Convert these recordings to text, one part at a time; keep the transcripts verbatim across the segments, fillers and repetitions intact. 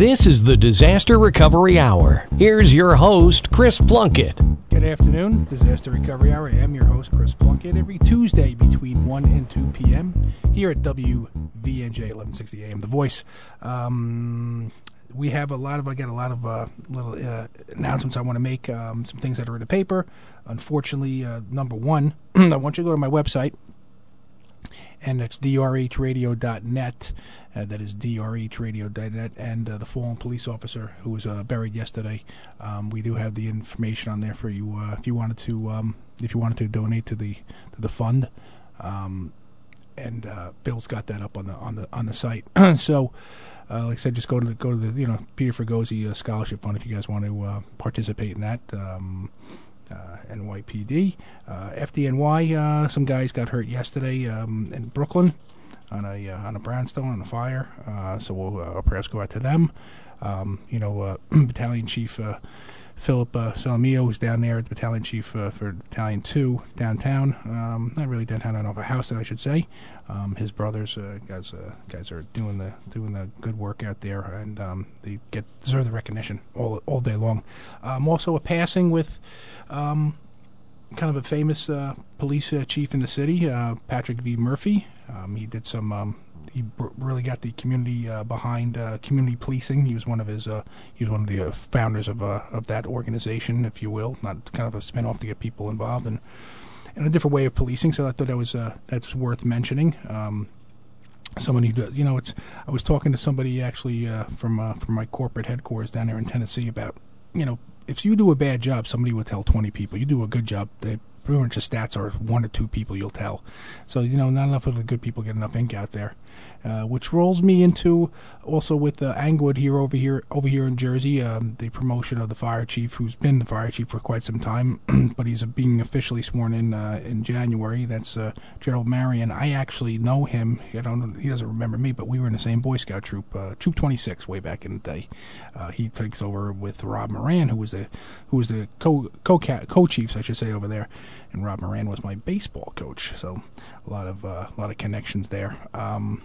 This is the Disaster Recovery Hour. Here's your host, Chris Plunkett. Good afternoon, Disaster Recovery Hour. I am your host, Chris Plunkett, every Tuesday between one and two p.m. here at W V N J eleven sixty A M, The Voice. Um, we have a lot of, I got a lot of uh, little uh, announcements I want to make, um, some things that are in the paper. Unfortunately, uh, number one, I want you to go to my website, and it's d r h radio dot net. Uh, that is d r h radio dot net, and uh, the fallen police officer who was uh, buried yesterday. Um, we do have the information on there for you uh, if you wanted to um, if you wanted to donate to the to the fund. Um, and uh, Bill's got that up on the on the on the site. So, uh, like I said, just go to the go to the you know Peter Fregosi uh, Scholarship Fund if you guys want to uh, participate in that. Um, Uh, N Y P D, uh, F D N Y. Uh, some guys got hurt yesterday um, in Brooklyn on a uh, on a brownstone on a fire. Uh, so we'll, uh, our prayers go out to them. Um, you know, uh, Battalion Chief uh, Philip uh, Salamio, who's down there, the Battalion Chief uh, for Battalion Two downtown. Um, not really downtown, on over Houston, I should say. Um, his brothers, uh, guys, uh, guys are doing the doing the good work out there, and um, they get deserve the recognition all all day long. Um, also, a passing with um, kind of a famous uh, police uh, chief in the city, uh, Patrick V. Murphy. Um, he did some. Um, he br- really got the community uh, behind uh, community policing. He was one of his. Uh, he was one of the uh, founders of uh, of that organization, if you will. Not kind of a spinoff to get people involved and. in a different way of policing, so I thought that was uh, that's worth mentioning. Um, someone who does, you know, it's. I was talking to somebody actually uh, from uh, from my corporate headquarters down there in Tennessee about, you know, if you do a bad job, somebody will tell twenty people. You do a good job, they pretty much the stats are one or two people you'll tell. So, you know, not enough of the good people get enough ink out there. Uh, which rolls me into also with uh, Angwood here over here over here in Jersey, um, the promotion of the fire chief, who's been the fire chief for quite some time, but he's uh, being officially sworn in uh, in January. That's uh, Gerald Marion. I actually know him. I don't. He doesn't remember me, but we were in the same Boy Scout troop, uh, Troop twenty-six, way back in the day. Uh, he takes over with Rob Moran, who was the who was the co co co chiefs, I should say, over there. And Rob Moran was my baseball coach, so a lot of uh, a lot of connections there. Um,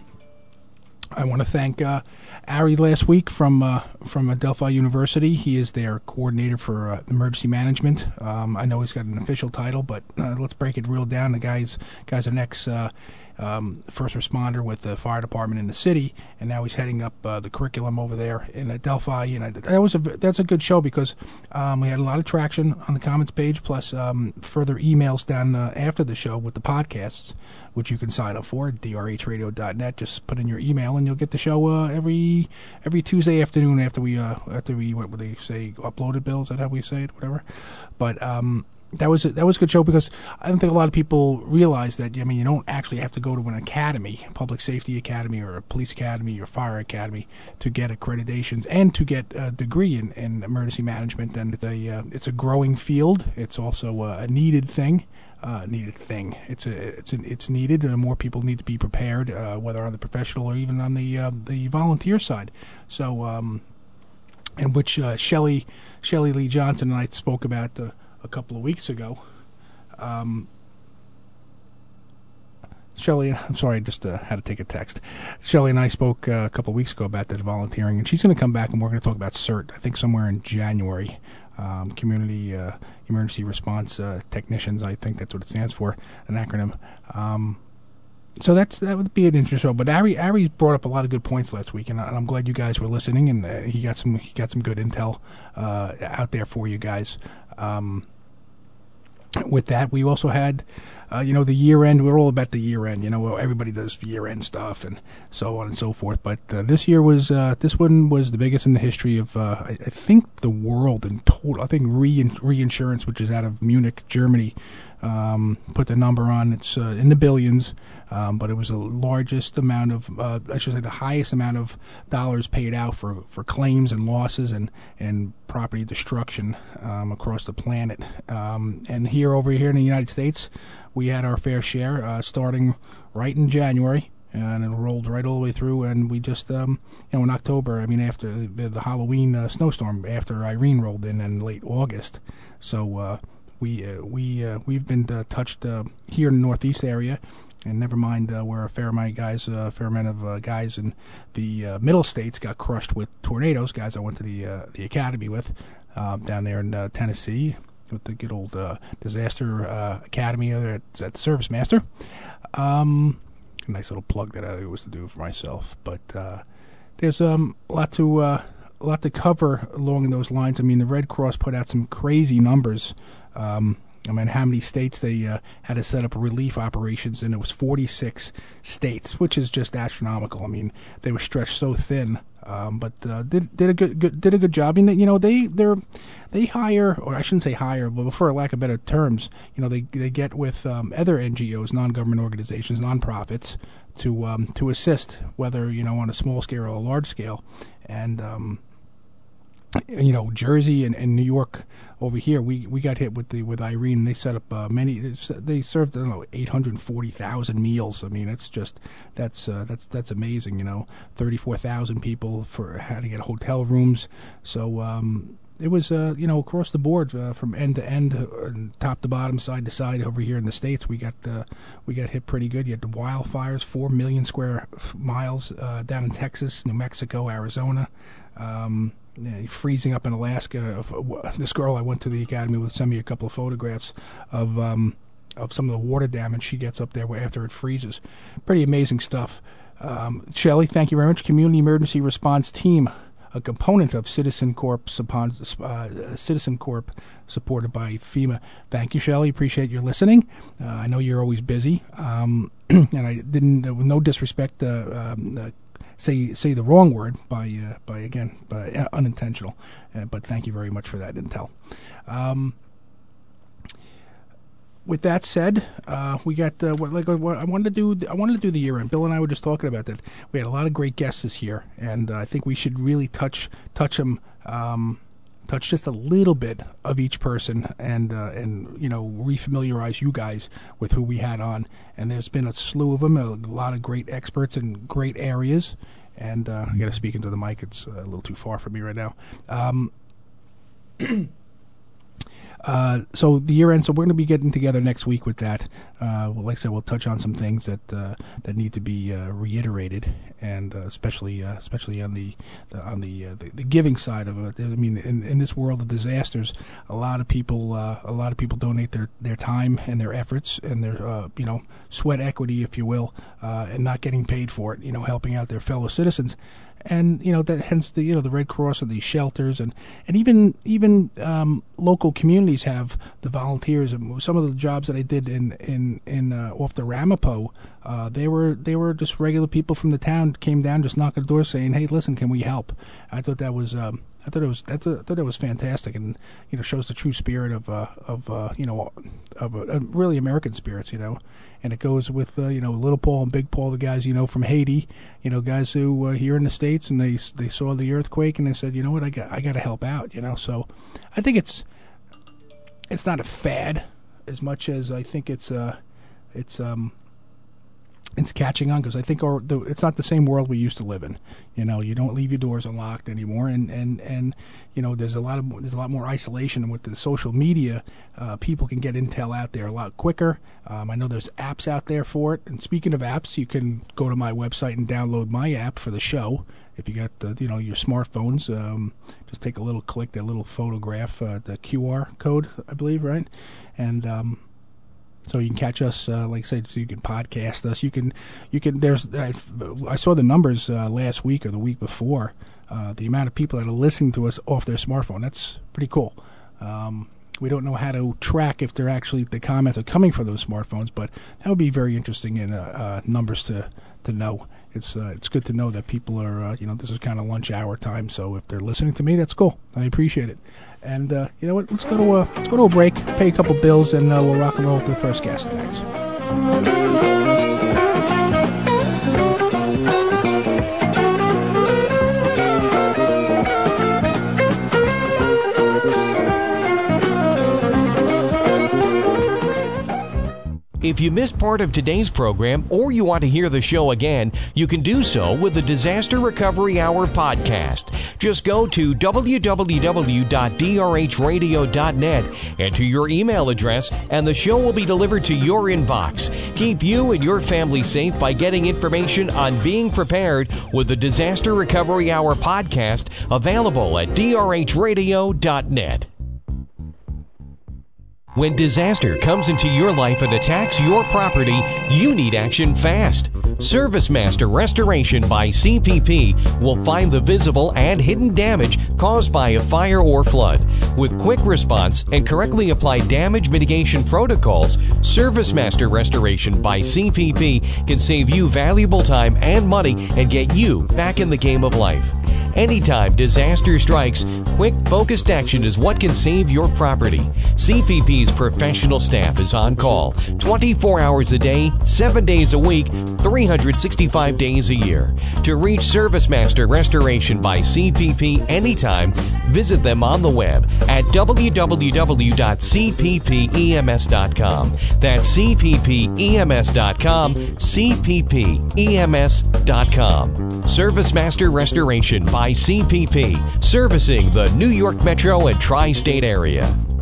I want to thank uh, Ari last week from uh, from Delphi University. He is their coordinator for uh, emergency management. Um, I know he's got an official title, but uh, let's break it real down. The guy's guy's an ex uh, um, first responder with the fire department in the city, and now he's heading up uh, the curriculum over there in uh, Delphi. And I, that was a that's a good show because um, we had a lot of traction on the comments page, plus um, further emails down uh, after the show with the podcasts, which you can sign up for at d r h radio dot net. Just put in your email and you'll get the show uh, every every Tuesday afternoon after we uh, after we what would they say uploaded, Bill? Is that how we say it? Whatever. But um, that was a, that was a good show because I don't think a lot of people realize that. I mean, you don't actually have to go to an academy, public safety academy or a police academy or fire academy, to get accreditations and to get a degree in, in emergency management. And it's a uh, it's a growing field. It's also a, a needed thing. Uh, needed thing. It's a, it's a, it's needed, and more people need to be prepared, uh, whether on the professional or even on the uh, the volunteer side. So, um, in which uh, Shelley Shelley Lee Johnson and I spoke about uh, a couple of weeks ago. Um, Shelley, I'm sorry, I just uh, had to take a text. Shelley and I spoke uh, a couple of weeks ago about that volunteering, and she's going to come back and we're going to talk about CERT. I think somewhere in January. Um, community uh, Emergency Response uh, Technicians, I think that's what it stands for, an acronym. Um, so that's that would be an interesting show. But Ari, Ari brought up a lot of good points last week, and, I, and I'm glad you guys were listening. And uh, he got some he got some good intel uh, out there for you guys. Um, with that, we also had, uh, you know, the year end. We're all about the year end. You know, everybody does year end stuff and so on and so forth. But uh, this year was uh, this one was the biggest in the history of uh, I, I think the world in total. I think Rein- Reinsurance, which is out of Munich, Germany, um, put the number on. It's uh, in the billions. Um, but it was the largest amount of, uh, I should say, the highest amount of dollars paid out for, for claims and losses and, and property destruction um, across the planet. Um, and here, over here in the United States, we had our fair share, uh, starting right in January, and it rolled right all the way through. And we just, um, you know, in October, I mean, after the, the Halloween uh, snowstorm, after Irene rolled in in late August. So uh, we uh, we uh, we've been uh, touched uh, here in the Northeast area. and never mind uh, where a fair amount of guys, uh, a fair amount of uh, guys in the uh, middle states got crushed with tornadoes. Guys I went to the uh, the academy with uh, down there in uh, Tennessee with the good old uh, disaster uh, academy at, at the Service Master. Um, a nice little plug that I was to do for myself, but uh, there's um, a lot to uh, a lot to cover along those lines. I mean, the Red Cross put out some crazy numbers. Um, I mean, how many states they uh, had to set up relief operations in? It was forty-six states, which is just astronomical. I mean, they were stretched so thin, um, but uh, did did a good, good did a good job. I mean, you know, they they're they hire, or I shouldn't say hire, but for lack of better terms, you know, they they get with um, other N G Os, non-government organizations, nonprofits, to um, to assist, whether you know on a small scale or a large scale, and um, you know, Jersey and, and New York. Over here, we, we got hit with the with Irene. And they set up uh, many. They served I don't know eight hundred forty thousand meals. I mean, it's just that's uh, that's that's amazing. You know, thirty four thousand people for had to get hotel rooms. So um, it was uh, you know across the board uh, from end to end, uh, top to bottom, side to side. Over here in the States, we got uh, we got hit pretty good. You had the wildfires, four million square miles uh, down in Texas, New Mexico, Arizona. Um, Yeah, freezing up in Alaska. This girl I went to the academy with sent me a couple of photographs of um, of some of the water damage she gets up there after it freezes. Pretty amazing stuff. Um, Shelley, thank you very much. Community Emergency Response Team, a component of Citizen Corp, uh, Citizen Corp, supported by FEMA. Thank you, Shelley. Appreciate your listening. Uh, I know you're always busy, um, and I didn't, uh, with no disrespect, uh, um, uh, say say the wrong word by uh, by again by uh, unintentional, uh, but thank you very much for that intel. Um, with that said, uh, we got uh, what like what I wanted to do. I wanted to do the year end. Bill and I were just talking about that. We had a lot of great guests this year, and uh, I think we should really touch touch them. Um, touch just a little bit of each person and, uh, and you know, refamiliarize you guys with who we had on. And there's been a slew of them, a lot of great experts in great areas. And uh, I got to speak into the mic. It's a little too far for me right now. Um, uh, so the year end, so we're going to be getting together next week with that. Uh, well, like I said, we'll touch on some things that uh, that need to be uh, reiterated, and uh, especially uh, especially on the, the on the, uh, the the giving side of it. I mean, in, in this world of disasters, a lot of people uh, a lot of people donate their, their time and their efforts and their uh, you know sweat equity, if you will, uh, and not getting paid for it. You know, helping out their fellow citizens. And you know that hence the you know the Red Cross and these shelters and and even even um, local communities have the volunteers. And some of the jobs that I did in in in uh, off the Ramapo, uh, they were they were just regular people from the town came down, just knocking the door, saying, "Hey, listen, can we help?" I thought that was um, I thought it was that's a, I thought that was fantastic, and you know shows the true spirit of uh, of uh, you know of uh, really American spirits, you know. And it goes with, uh, you know, Little Paul and Big Paul, the guys, you know, from Haiti, you know, guys who are here in the States, and they they saw the earthquake, and they said, you know what, I got I got to help out, you know. So I think it's it's not a fad as much as I think it's uh it's um it's catching on, because I think our, the, it's not the same world we used to live in. You know, you don't leave your doors unlocked anymore, and, and, and you know, there's a lot of there's a lot more isolation, and with the social media, uh, people can get intel out there a lot quicker. Um, I know there's apps out there for it. And speaking of apps, you can go to my website and download my app for the show. If you got the, you know, your smartphones, um, just take a little click, that little photograph, uh, the Q R code, I believe, right, and um, so you can catch us, uh, like I said, so you can podcast us. You can, you can. There's, I, I saw the numbers uh, last week or the week before. Uh, the amount of people that are listening to us off their smartphone. That's pretty cool. Um, we don't know how to track if they're actually the comments are coming from those smartphones, but that would be very interesting in uh, uh, numbers to to know. It's uh, it's good to know that people are, uh, you know, this is kind of lunch hour time. So if they're listening to me, that's cool. I appreciate it. And uh, you know what? Let's go to a let's go to a break, pay a couple bills, and uh, we'll rock and roll with the first guest next. If you missed part of today's program or you want to hear the show again, you can do so with the Disaster Recovery Hour podcast. Just go to w w w dot d r h radio dot net, enter your email address, and the show will be delivered to your inbox. Keep you and your family safe by getting information on being prepared with the Disaster Recovery Hour podcast, available at d r h radio dot net. When disaster comes into your life and attacks your property, you need action fast. ServiceMaster Restoration by C P P will find the visible and hidden damage caused by a fire or flood. With quick response and correctly applied damage mitigation protocols, ServiceMaster Restoration by C P P can save you valuable time and money and get you back in the game of life. Anytime disaster strikes, quick, focused action is what can save your property. C P P's professional staff is on call twenty-four hours a day, seven days a week, three hundred sixty-five days a year. To reach ServiceMaster Restoration by C P P anytime, visit them on the web at w w w dot c p p e m s dot com. That's c p p e m s dot com, c p p e m s dot com. ServiceMaster Restoration by C P P, servicing the New York Metro and Tri-State area.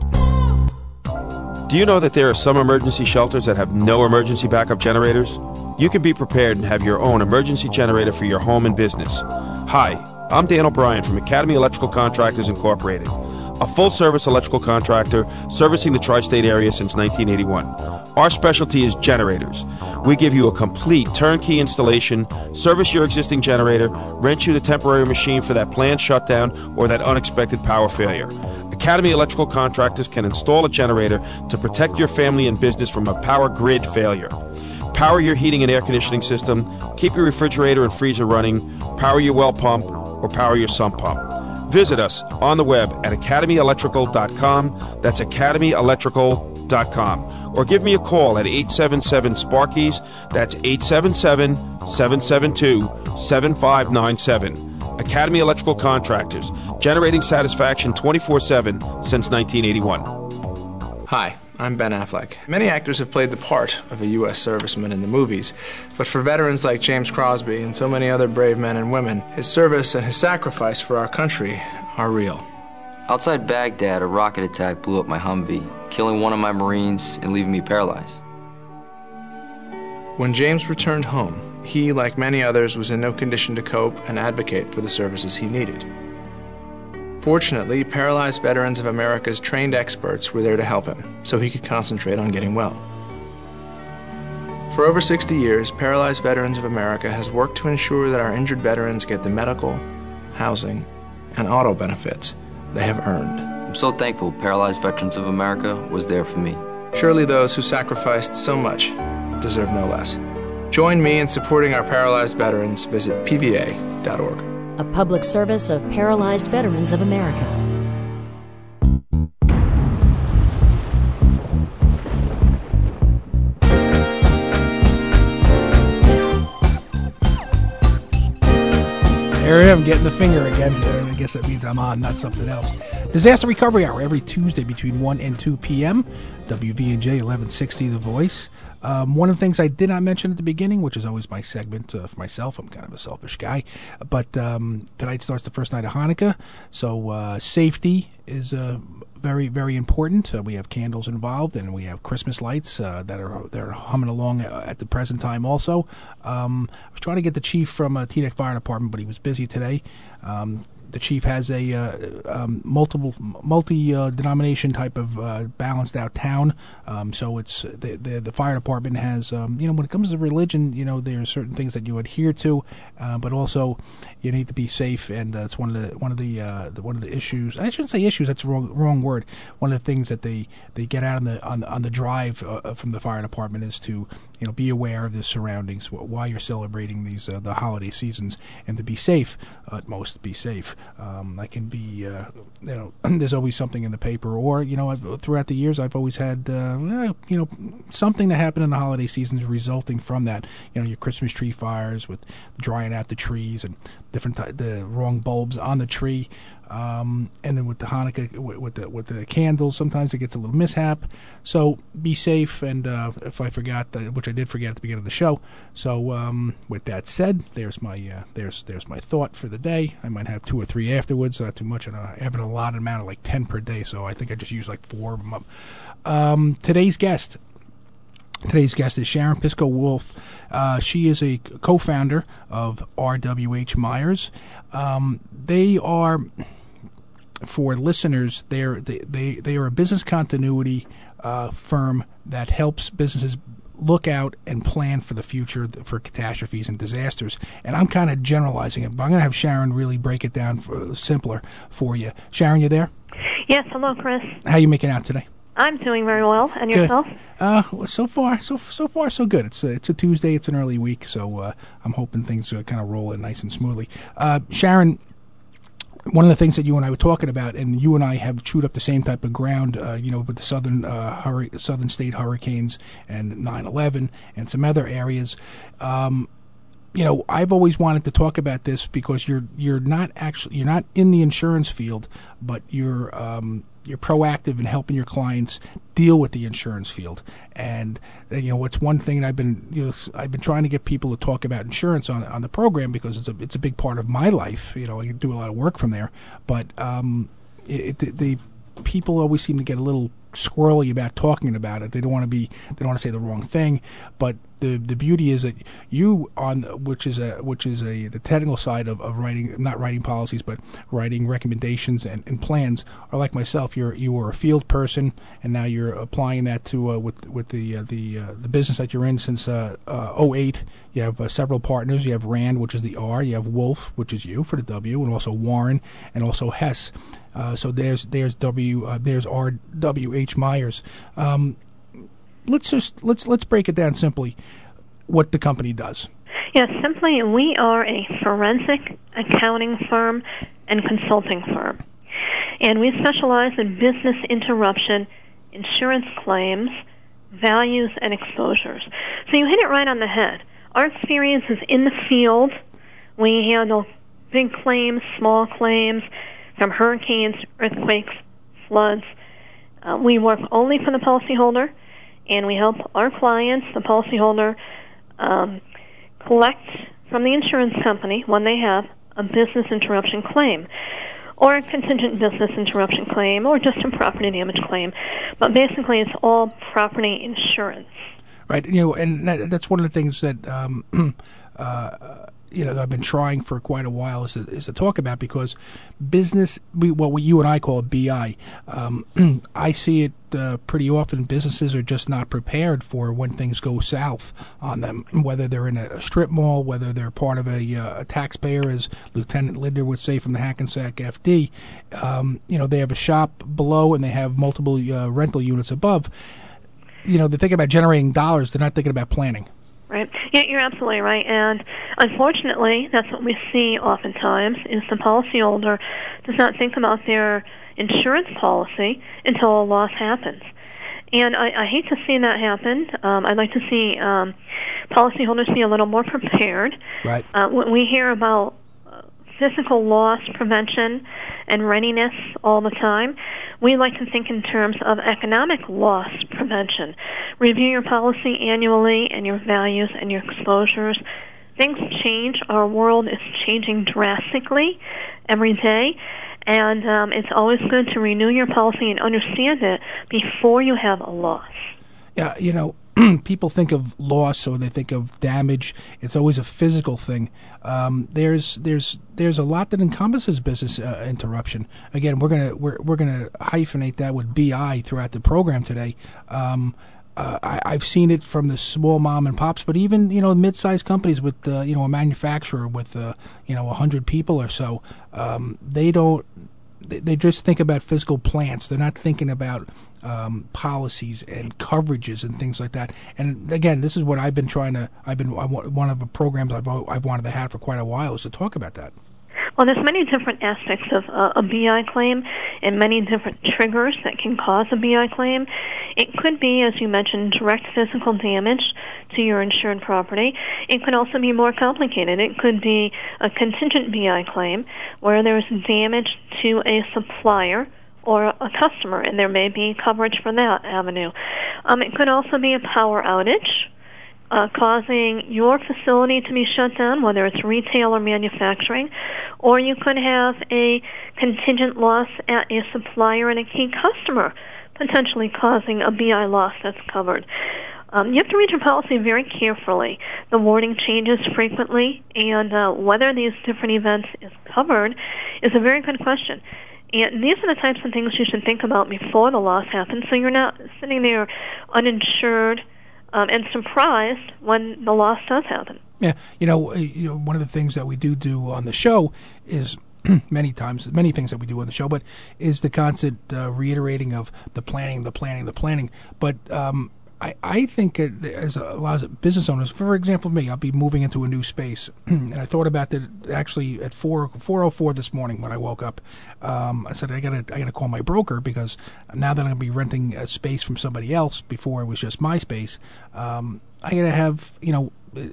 Do you know that there are some emergency shelters that have no emergency backup generators? You can be prepared and have your own emergency generator for your home and business. Hi, I'm Dan O'Brien from Academy Electrical Contractors Incorporated, a full-service electrical contractor servicing the tri-state area since nineteen eighty-one. Our specialty is generators. We give you a complete turnkey installation, service your existing generator, rent you the temporary machine for that planned shutdown or that unexpected power failure. Academy Electrical Contractors can install a generator to protect your family and business from a power grid failure. Power your heating and air conditioning system, keep your refrigerator and freezer running, power your well pump, or power your sump pump. Visit us on the web at academy electrical dot com. That's academy electrical dot com. Or give me a call at eight seven seven Sparkies. That's eight seven seven, seven seven two, seven five nine seven. Academy Electrical Contractors, generating satisfaction twenty-four seven since nineteen eighty-one. Hi, I'm Ben Affleck. Many actors have played the part of a U S serviceman in the movies, but for veterans like James Crosby and so many other brave men and women, his service and his sacrifice for our country are real. Outside Baghdad, a rocket attack blew up my Humvee, killing one of my Marines and leaving me paralyzed. When James returned home, he, like many others, was in no condition to cope and advocate for the services he needed. Fortunately, Paralyzed Veterans of America's trained experts were there to help him, so he could concentrate on getting well. For over sixty years, Paralyzed Veterans of America has worked to ensure that our injured veterans get the medical, housing, and auto benefits they have earned. I'm so thankful Paralyzed Veterans of America was there for me. Surely those who sacrificed so much deserve no less. Join me in supporting our paralyzed veterans. Visit p v a dot org. A public service of Paralyzed Veterans of America. There I am, getting the finger again. I guess that means I'm on, not something else. Disaster Recovery Hour every Tuesday between one and two p.m. W V N J eleven sixty The Voice. Um, one of the things I did not mention at the beginning, which is always my segment uh, for myself, I'm kind of a selfish guy, but um, tonight starts the first night of Hanukkah, so uh, safety is uh, very, very important. Uh, we have candles involved, and we have Christmas lights uh, that are they're humming along at the present time also. Um, I was trying to get the chief from uh, Teaneck Fire Department, but he was busy today. Um, The chief has a uh, um, multiple, multi-denomination uh, type of uh, balanced-out town. Um, so it's the, the the fire department has, um, you know, when it comes to religion, you know, there are certain things that you adhere to, uh, but also you need to be safe, and uh, it's one of the one of the, uh, the one of the issues. I shouldn't say issues. That's the wrong wrong word. One of the things that they, they get out on the on the, on the drive uh, from the fire department is to, you know, be aware of the surroundings while you're celebrating these uh, the holiday seasons, and to be safe. Uh, at most, be safe. Um, I can be, uh, you know, there's always something in the paper, or, you know, I've, throughout the years, I've always had, uh, you know, something that happened in the holiday seasons resulting from that. You know, your Christmas tree fires with drying out the trees and different, t- the wrong bulbs on the tree. Um, and then with the Hanukkah, with, with the with the candles, sometimes it gets a little mishap. So be safe. And uh, if I forgot, uh, which I did forget at the beginning of the show. So um, with that said, there's my uh, there's there's my thought for the day. I might have two or three afterwards. Not too much. And I have an allotted amount of like ten per day. So I think I just use like four of them up. Um, today's guest. Today's guest is Sharon Pisco-Wolf. Uh, she is a co-founder of R W H Myers. Um, they are, for listeners, they're, they they they are a business continuity uh, firm that helps businesses look out and plan for the future for catastrophes and disasters. And I'm kind of generalizing it, but I'm going to have Sharon really break it down for, simpler for you. Sharon, you there? Yes. Hello, Chris. How you making out today? I'm doing very well, and yourself? Good. Uh, so far, so so far, so good. It's a, it's a Tuesday. It's an early week, so uh, I'm hoping things uh, kind of roll in nice and smoothly. Uh, Sharon, one of the things that you and I were talking about, and you and I have chewed up the same type of ground, uh, you know, with the southern uh, hurri- southern state hurricanes and nine eleven and some other areas. Um, you know, I've always wanted to talk about this because you're you're not actually you're not in the insurance field, but you're um, you're proactive in helping your clients deal with the insurance field. And uh, you know, what's one thing that I've been you know I've been trying to get people to talk about insurance on on the program because it's a it's a big part of my life. You know, I do a lot of work from there, but um, it, it, the people always seem to get a little squirrely about talking about it. They don't want to be they don't want to say the wrong thing, but the the beauty is that you on which is a which is a the technical side of, of writing not writing policies but writing recommendations and, and plans are like myself. You're you were a field person and now you're applying that to uh, with with the uh, the uh, the business that you're in since uh, uh, oh eight. You have uh, several partners. You have Rand, which is the R. You have Wolf, which is you for the W, and also Warren and also Hess. Uh, so there's there's W uh, there's R W H Myers. Um, let's just let's let's break it down simply. What the company does. Yes, simply we are a forensic accounting firm and consulting firm, and we specialize in business interruption, insurance claims, values, and exposures. So you hit it right on the head. Our experience is in the field. We handle big claims, small claims, from hurricanes, earthquakes, floods. Uh, we work only for the policyholder, and we help our clients, the policyholder, um, collect from the insurance company when they have a business interruption claim, or a contingent business interruption claim, or just a property damage claim. But basically, it's all property insurance. Right. You know, and that, that's one of the things that um, uh, you know that I've been trying for quite a while is to, is to talk about, because business, we, what we, you and I call B I, um, I see it uh, pretty often. Businesses are just not prepared for when things go south on them, whether they're in a, a strip mall, whether they're part of a, uh, a taxpayer, as Lieutenant Linder would say from the Hackensack F D. Um, you know, they have a shop below and they have multiple uh, rental units above. You know, they're thinking about generating dollars. They're not thinking about planning. Right. Yeah, you're absolutely right. And unfortunately, that's what we see oftentimes, is the policyholder does not think about their insurance policy until a loss happens. And I, I hate to see that happen. Um, I'd like to see um, policyholders be a little more prepared. Right. Uh, when we hear about uh, physical loss prevention and readiness all the time, we like to think in terms of economic loss prevention. Review your policy annually and your values and your exposures. Things change. Our world is changing drastically every day, and um, it's always good to renew your policy and understand it before you have a loss. Yeah, you know, people think of loss or they think of damage. It's always a physical thing. Um, there's there's there's a lot that encompasses business uh, interruption. Again, we're gonna we're we're gonna hyphenate that with B I throughout the program today. Um, uh, I, I've seen it from the small mom and pops, but even you know mid-sized companies with uh, you know a manufacturer with uh, you know a hundred people or so. Um, they don't. They, they just think about physical plants. They're not thinking about um, policies and coverages and things like that. And again, this is what I've been trying to. I've been I, one of the programs I've I've wanted to have for quite a while is to talk about that. Well, there's many different aspects of uh, a B I claim and many different triggers that can cause a B I claim. It could be, as you mentioned, direct physical damage to your insured property. It could also be more complicated. It could be a contingent B I claim where there's damage to a supplier or a customer, and there may be coverage for that avenue. Um, it could also be a power outage, Uh, causing your facility to be shut down, whether it's retail or manufacturing, or you could have a contingent loss at a supplier and a key customer, potentially causing a B I loss that's covered. Um, you have to read your policy very carefully. The wording changes frequently, and uh, whether these different events is covered is a very good question. And these are the types of things you should think about before the loss happens, so you're not sitting there uninsured Um, and surprised when the loss does happen. Yeah, you know, you know, one of the things that we do do on the show is many times, many things that we do on the show, but is the constant uh, reiterating of the planning, the planning, the planning. But um, I, I think it, as a lot of business owners, for example, me, I'll be moving into a new space, and I thought about that actually at four four oh four this morning when I woke up. Um, I said I gotta I gotta call my broker because now that I'm gonna be renting a space from somebody else before it was just my space, um, I gotta have you know.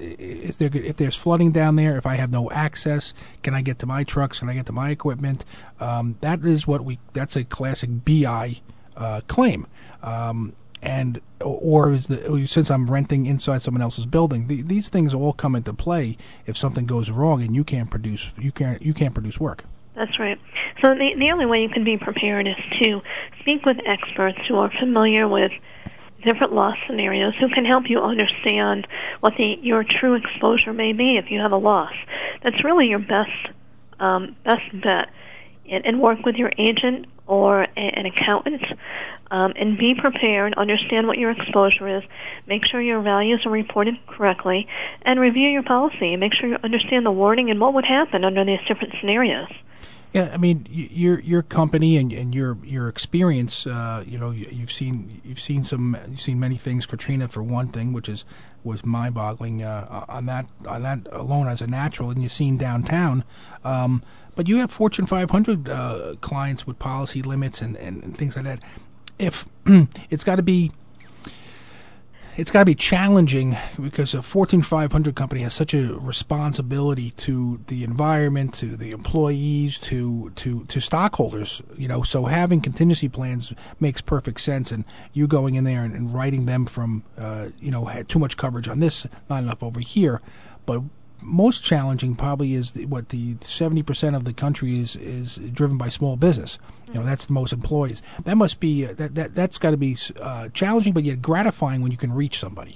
Is there if there's flooding down there? If I have no access, can I get to my trucks? Can I get to my equipment? Um, that is what we. That's a classic B I uh, claim. Um, and or is the since I'm renting inside someone else's building, the, these things all come into play if something goes wrong and you can't produce you can't you can't produce work. That's right. So the the only way you can be prepared is to speak with experts who are familiar with different loss scenarios, who can help you understand what the your true exposure may be if you have a loss. That's really your best um, best bet. And, and work with your agent or a, an accountant, um, and be prepared, understand what your exposure is, make sure your values are reported correctly, and review your policy and make sure you understand the wording and what would happen under these different scenarios. Yeah, I mean, your your company and, and your your experience. Uh, you know, you've seen you've seen some you've seen many things. Katrina, for one thing, which is was mind-boggling uh, on that on that alone as a natural, and you've seen downtown. Um, but you have Fortune five hundred uh, clients with policy limits and, and, and things like that. If it's got to be. It's got to be challenging because a Fortune five hundred company has such a responsibility to the environment, to the employees, to, to, to stockholders. You know, so having contingency plans makes perfect sense. And you going in there and, and writing them from, uh, you know, had too much coverage on this, not enough over here. But most challenging probably is the, what the seventy percent of the country is is driven by small business. You know, that's the most employees. That must be uh, that that that's got to be uh, challenging, but yet gratifying when you can reach somebody.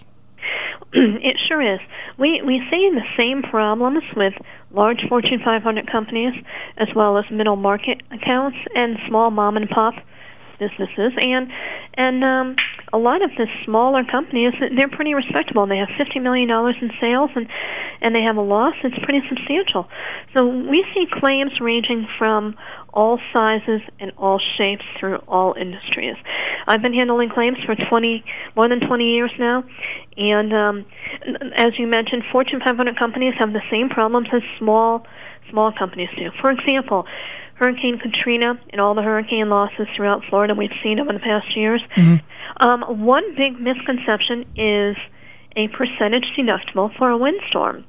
It sure is. We we see the same problems with large Fortune five hundred companies as well as middle market accounts and small mom and pop businesses, and and um, a lot of the smaller companies, they're pretty respectable. They have fifty million dollars in sales, and and they have a loss that's pretty substantial. So we see claims ranging from all sizes and all shapes through all industries. I've been handling claims for twenty more than twenty years now, and um, as you mentioned, Fortune five hundred companies have the same problems as small small companies do. For example, Hurricane Katrina and all the hurricane losses throughout Florida, we've seen them in the past years. Mm-hmm. Um, one big misconception is a percentage deductible for a windstorm.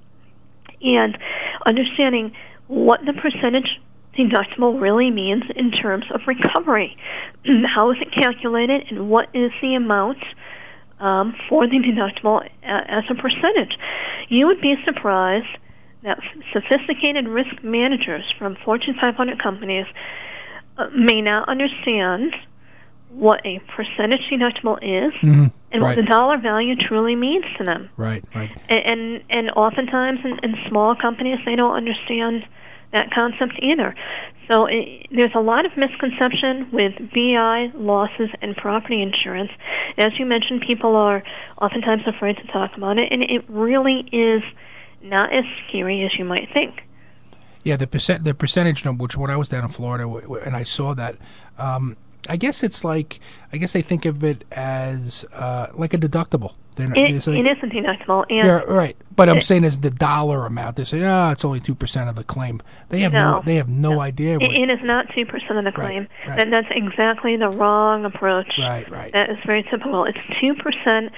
And understanding what the percentage deductible really means in terms of recovery. How is it calculated, and what is the amount um, for the deductible a- as a percentage? You would be surprised that sophisticated risk managers from Fortune five hundred companies uh, may not understand what a percentage deductible is, mm-hmm. and right. what the dollar value truly means to them. Right, right. And and, and oftentimes in, in small companies, they don't understand that concept either. So it, there's a lot of misconception with B I, losses, and property insurance. As you mentioned, people are oftentimes afraid to talk about it, and it really is not as scary as you might think. Yeah, the percent, the percentage number, which when I was down in Florida and I saw that, um, I guess it's like, I guess they think of it as uh, like a deductible. Not, it, like, it isn't deductible. And yeah, right. But I'm it, saying is the dollar amount. They say, oh, it's only two percent of the claim. They have no, no they have no, no. idea. What, it, it is not two percent of the claim. Right, right. And that's exactly the wrong approach. Right, right. That is very typical. It's two percent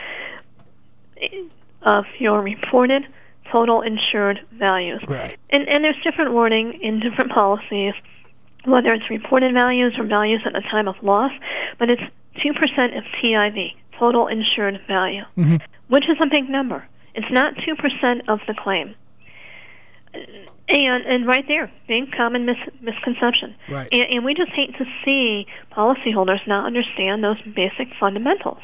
of your reported total insured values. Right. And, and there's different wording in different policies, whether it's reported values or values at the time of loss, but it's two percent of T I V, total insured value, mm-hmm. which is a big number. It's not two percent of the claim. And and right there, big common mis- misconception. Right. And, and we just hate to see policyholders not understand those basic fundamentals.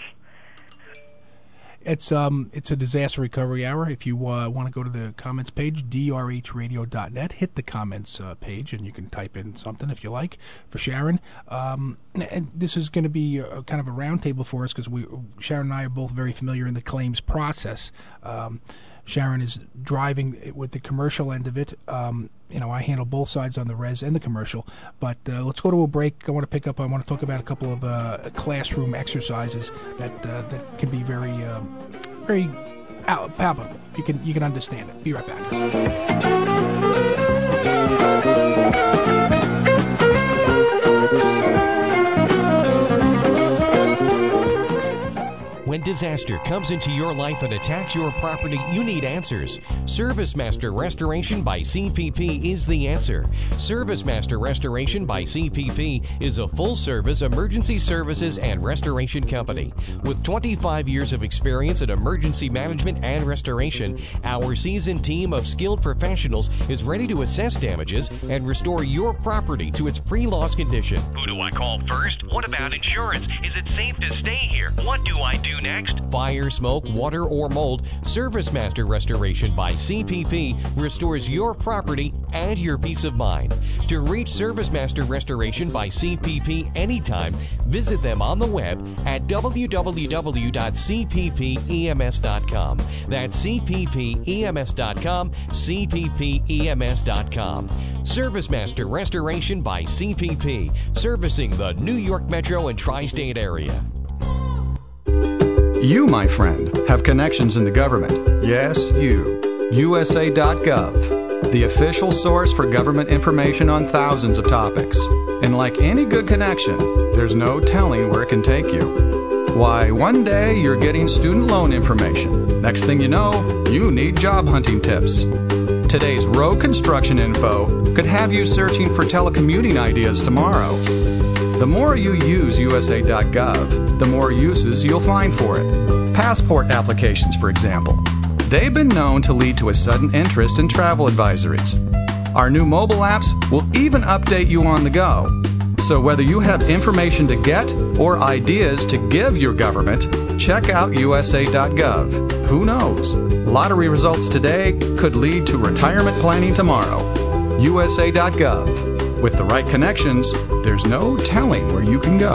It's um it's a disaster recovery hour. If you uh, want to go to the comments page, d r h radio dot net, hit the comments uh, page, and you can type in something if you like for Sharon. Um, and this is going to be a, kind of a roundtable for us because we Sharon and I are both very familiar in the claims process. Um, Sharon is driving with the commercial end of it. Um, you know, I handle both sides on the res and the commercial. But uh, let's go to a break. I want to pick up. I want to talk about a couple of uh, classroom exercises that uh, that can be very, um, very palpable. You can you can understand it. Be right back. When disaster comes into your life and attacks your property, you need answers. ServiceMaster Restoration by C P P is the answer. ServiceMaster Restoration by C P P is a full-service emergency services and restoration company. With twenty-five years of experience in emergency management and restoration, our seasoned team of skilled professionals is ready to assess damages and restore your property to its pre-loss condition. Who do I call first? What about insurance? Is it safe to stay here? What do I do next? Fire, smoke, water, or mold, ServiceMaster Restoration by C P P restores your property and your peace of mind. To reach ServiceMaster Restoration by C P P anytime, visit them on the web at w w w dot c p p e m s dot com. That's c p p e m s dot com, c p p e m s dot com. ServiceMaster Restoration by C P P, servicing the New York Metro and Tri-State area. You, my friend, have connections in the government. Yes, you. U S A dot gov, the official source for government information on thousands of topics. And like any good connection, there's no telling where it can take you. Why, one day you're getting student loan information. Next thing you know, you need job hunting tips. Today's road construction info could have you searching for telecommuting ideas tomorrow. The more you use U S A dot gov, the more uses you'll find for it. Passport applications, for example. They've been known to lead to a sudden interest in travel advisories. Our new mobile apps will even update you on the go. So whether you have information to get or ideas to give your government, check out U S A dot gov. Who knows? Lottery results today could lead to retirement planning tomorrow. U S A dot gov. With the right connections, there's no telling where you can go.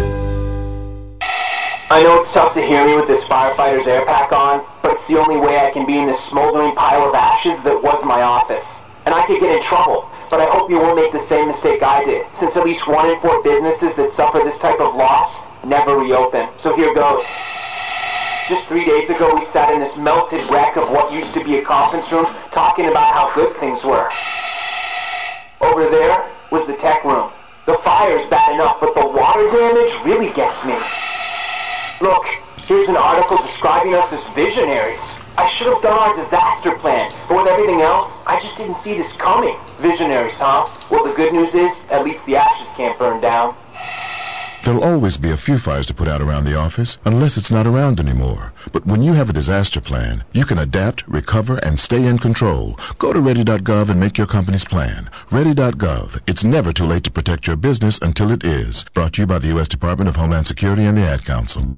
I know it's tough to hear me with this firefighter's air pack on, but it's the only way I can be in this smoldering pile of ashes that was my office. And I could get in trouble, but I hope you won't make the same mistake I did, since at least one in four businesses that suffer this type of loss never reopen. So here goes. Just three days ago, we sat in this melted wreck of what used to be a conference room, talking about how good things were. Over there was the tech room. The fire's bad enough, but the water damage really gets me. Look, here's an article describing us as visionaries. I should have done our disaster plan, but with everything else, I just didn't see this coming. Visionaries, huh? Well, the good news is, at least the ashes can't burn down. There'll always be a few fires to put out around the office, unless it's not around anymore. But when you have a disaster plan, you can adapt, recover, and stay in control. Go to ready dot gov and make your company's plan. ready dot gov. It's never too late to protect your business until it is. Brought to you by the U S Department of Homeland Security and the Ad Council.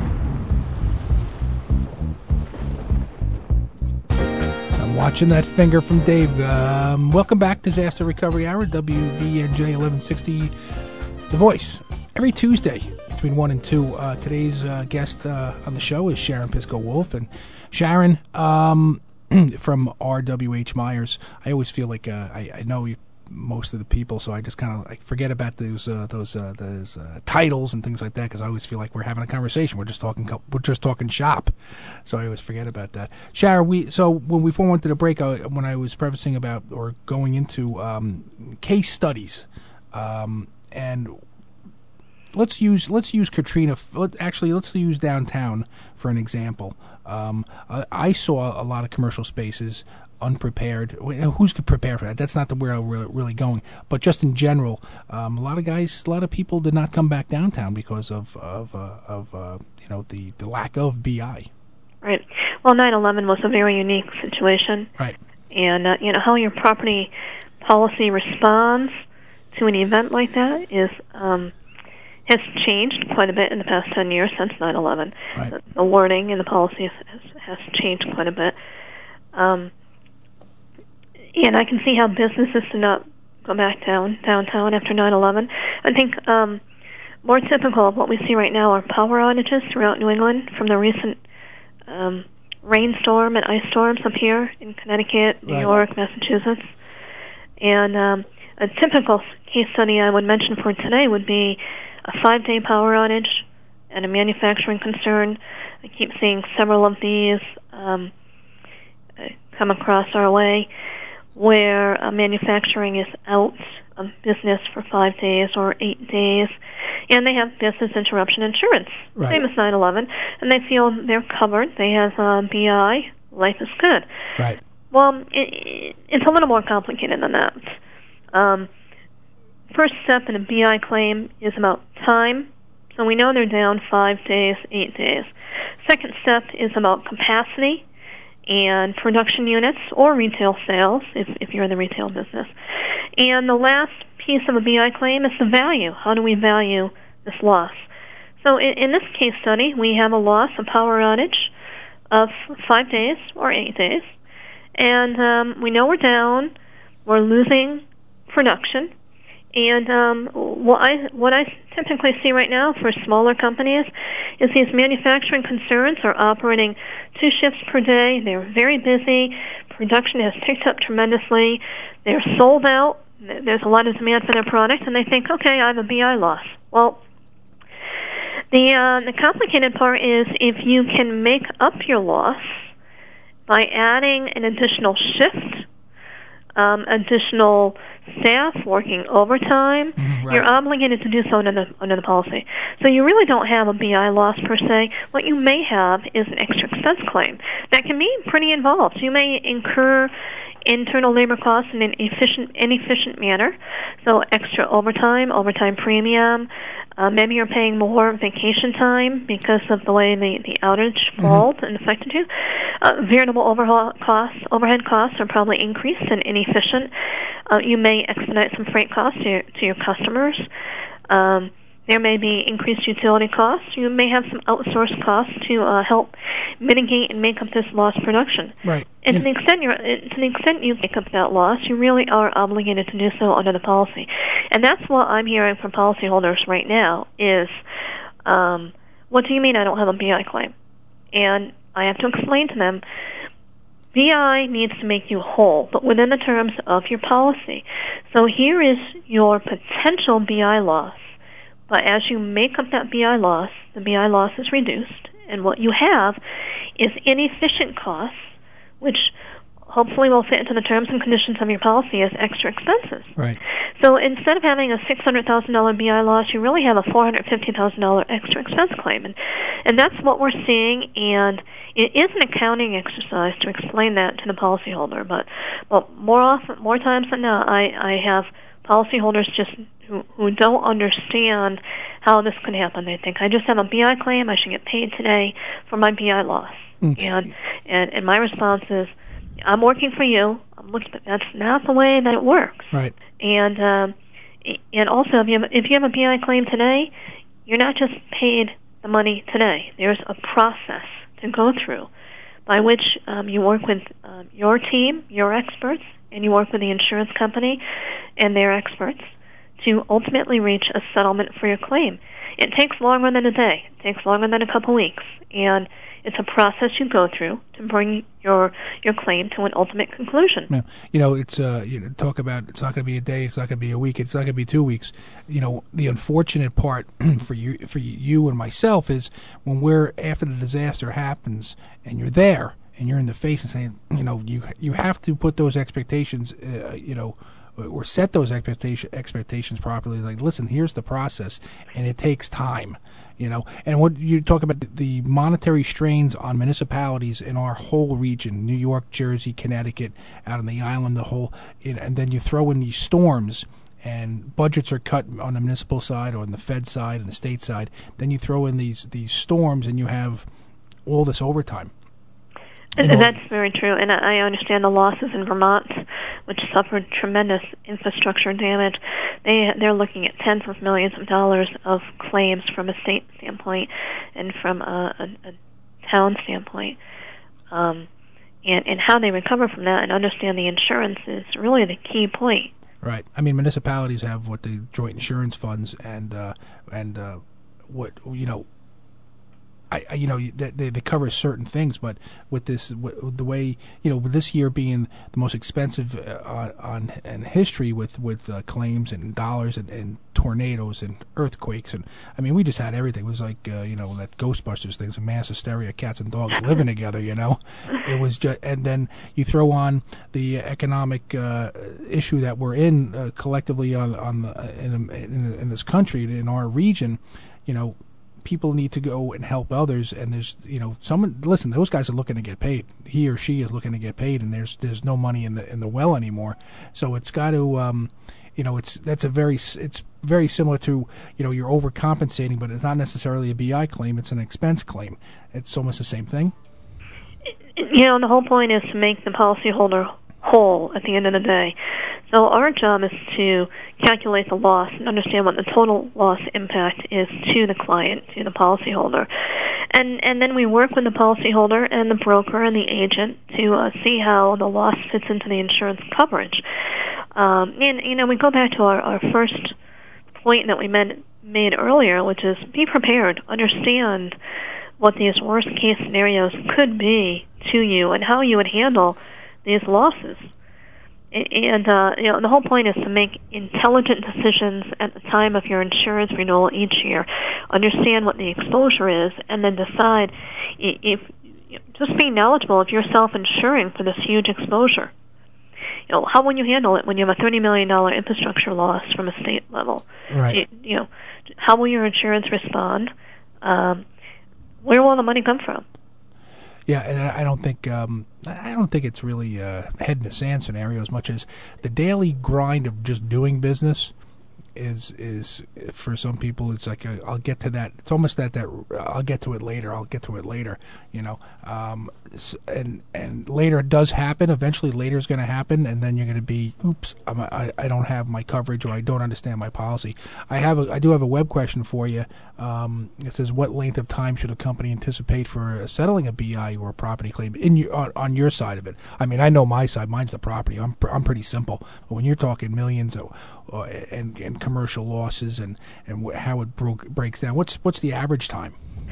I'm watching that finger from Dave. Um, welcome back, Disaster Recovery Hour, W V N J eleven sixty, The Voice. Every Tuesday between one and two. Uh, today's uh, guest uh, on the show is Sharon Pisco-Wolf. And Sharon, um, from R W H Myers, I always feel like uh, I, I know you most of the people, so I just kind of like forget about those uh, those uh, those uh, titles and things like that because I always feel like we're having a conversation. We're just talking we're just talking shop, so I always forget about that. Shara, we so when we went to the break, I, when I was prefacing about or going into um, case studies, um, and let's use let's use Katrina. Let, actually, let's use downtown for an example. Um, I, I saw a lot of commercial spaces unprepared. Who's prepared for that? That's not the where we're really going. But just in general, um, a lot of guys, a lot of people did not come back downtown because of of uh, of uh, you know the, the lack of B I. Right. Well, nine eleven was a very unique situation. Right. And uh, you know how your property policy responds to an event like that is um, has changed quite a bit in the past ten years since nine eleven. Right. The, the wording in the policy has, has changed quite a bit. Um, And I can see how businesses do not go back down downtown after nine eleven. I think um, more typical of what we see right now are power outages throughout New England from the recent um, rainstorm and ice storms up here in Connecticut, New right. York, Massachusetts. And um, a typical case study I would mention for today would be a five-day power outage at a manufacturing concern. I keep seeing several of these um, come across our way, where uh, manufacturing is out of business for five days or eight days, and they have business interruption insurance, right. same as nine eleven, and they feel they're covered. They have uh, B I. Life is good. Right. Well, it, it's a little more complicated than that. Um, first step in a B I claim is about time. So we know they're down five days, eight days. Second step is about capacity and production units or retail sales, if, if you're in the retail business. And the last piece of a B I claim is the value. How do we value this loss? So in, in this case study, we have a loss, a power outage of five days or eight days. And um, we know we're down, we're losing production. And um, what I what I typically see right now for smaller companies is these manufacturing concerns are operating two shifts per day. They're very busy. Production has picked up tremendously. They're sold out. There's a lot of demand for their product, and they think, okay, I have a B I loss. Well, the uh, the complicated part is if you can make up your loss by adding an additional shift, um, additional staff working overtime, right. you're obligated to do so under the, under the policy. So you really don't have a B I loss per se. What you may have is an extra expense claim that can be pretty involved. You may incur internal labor costs in an efficient, inefficient manner, so extra overtime, overtime premium. Uh, maybe you're paying more vacation time because of the way the, the outage falls mm-hmm. and affected you. Uh, variable overhaul costs, overhead costs are probably increased and inefficient. Uh, you may expedite some freight costs to your, to your customers. Um, there may be increased utility costs. You may have some outsourced costs to uh, help mitigate and make up this lost production. Right. And yeah. to the extent you're, to the extent you make up that loss, you really are obligated to do so under the policy. And that's what I'm hearing from policyholders right now is, um, what do you mean I don't have a B I claim? And I have to explain to them, B I needs to make you whole, but within the terms of your policy. So here is your potential B I loss. But as you make up that B I loss, the B I loss is reduced, and what you have is inefficient costs, which hopefully will fit into the terms and conditions of your policy as extra expenses. Right. So instead of having a six hundred thousand dollars B I loss, you really have a four hundred fifty thousand dollars extra expense claim. And, and that's what we're seeing, and it is an accounting exercise to explain that to the policyholder. But, but more often, more times than not, I, I have policyholders just who, who don't understand how this could happen. They think, I just have a B I claim, I should get paid today for my B I loss. Mm. And, and and my response is, I'm working for you. I'm looking, but that's not the way that it works. Right. And um, and also, if you have, if you have a B I claim today, you're not just paid the money today. There's a process to go through by which um, you work with um, your team, your experts, and you work with the insurance company and their experts to ultimately reach a settlement for your claim. it takes longer than a day. It takes longer than a couple weeks. And it's a process you go through to bring your your claim to an ultimate conclusion. Yeah. You know, it's uh, you know, talk about it's not going to be a day, it's not going to be a week, it's not going to be two weeks. You know, the unfortunate part for you for you and myself is when we're after the disaster happens and you're there and you're in the face and saying, you know, you you have to put those expectations, uh, you know, or set those expectation expectations properly. Like, listen, here's the process, and it takes time. You know, and what you talk about the, the monetary strains on municipalities in our whole region, New York, Jersey, Connecticut, out on the island, the whole, you know, and then you throw in these storms and budgets are cut on the municipal side or on the Fed side and the state side. Then you throw in these, these storms and you have all this overtime. And and that's very true, and I understand the losses in Vermont, which suffered tremendous infrastructure damage. They they're looking at tens of millions of dollars of claims from a state standpoint and from a, a, a town standpoint, um, and and how they recover from that and understand the insurance is really the key point. Right. I mean, municipalities have what the joint insurance funds and uh, and uh, what you know. I, I, you know, they, they cover certain things, but with this, with the way, you know, with this year being the most expensive uh, on, on in history with with uh, claims and dollars and, and tornadoes and earthquakes, and I mean, we just had everything. It was like uh, you know, that Ghostbusters thing, some mass hysteria, cats and dogs living together. You know, it was just, and then you throw on the economic uh, issue that we're in uh, collectively on on the, in, in in this country, in our region, you know. People need to go and help others, and there's, you know, someone. Listen, those guys are looking to get paid. He or she is looking to get paid, and there's there's no money in the in the well anymore. So it's got to, um, you know, it's that's a very it's very similar to, you know, you're overcompensating, but it's not necessarily a B I claim. It's an expense claim. It's almost the same thing. You know, the whole point is to make the policyholder whole at the end of the day. So our job is to calculate the loss and understand what the total loss impact is to the client, to the policyholder. And and then we work with the policyholder and the broker and the agent to uh, see how the loss fits into the insurance coverage. Um, and, you know, we go back to our, our first point that we made, made earlier, which is be prepared, understand what these worst-case scenarios could be to you and how you would handle these losses. And uh, you know, the whole point is to make intelligent decisions at the time of your insurance renewal each year. Understand what the exposure is, and then decide if, if just be knowledgeable if you're self-insuring for this huge exposure. You know, how will you handle it when you have a thirty million dollars infrastructure loss from a state level? Right. You, you know, how will your insurance respond? Um, where will the money come from? Yeah, and I don't think um, I don't think it's really a head in the sand scenario as much as the daily grind of just doing business is is for some people. It's like a, I'll get to that. It's almost that that I'll get to it later. I'll get to it later. You know, um, and and later it does happen. Eventually, later is going to happen, and then you're going to be, oops, I'm, I I don't have my coverage, or I don't understand my policy. I have a I do have a web question for you. Um, it says, what length of time should a company anticipate for settling a B I or a property claim in your, on, on your side of it? I mean, I know my side. Mine's the property. I'm I'm pretty simple. But when you're talking millions of, uh, and and commercial losses and and wh- how it broke breaks down, what's what's the average time?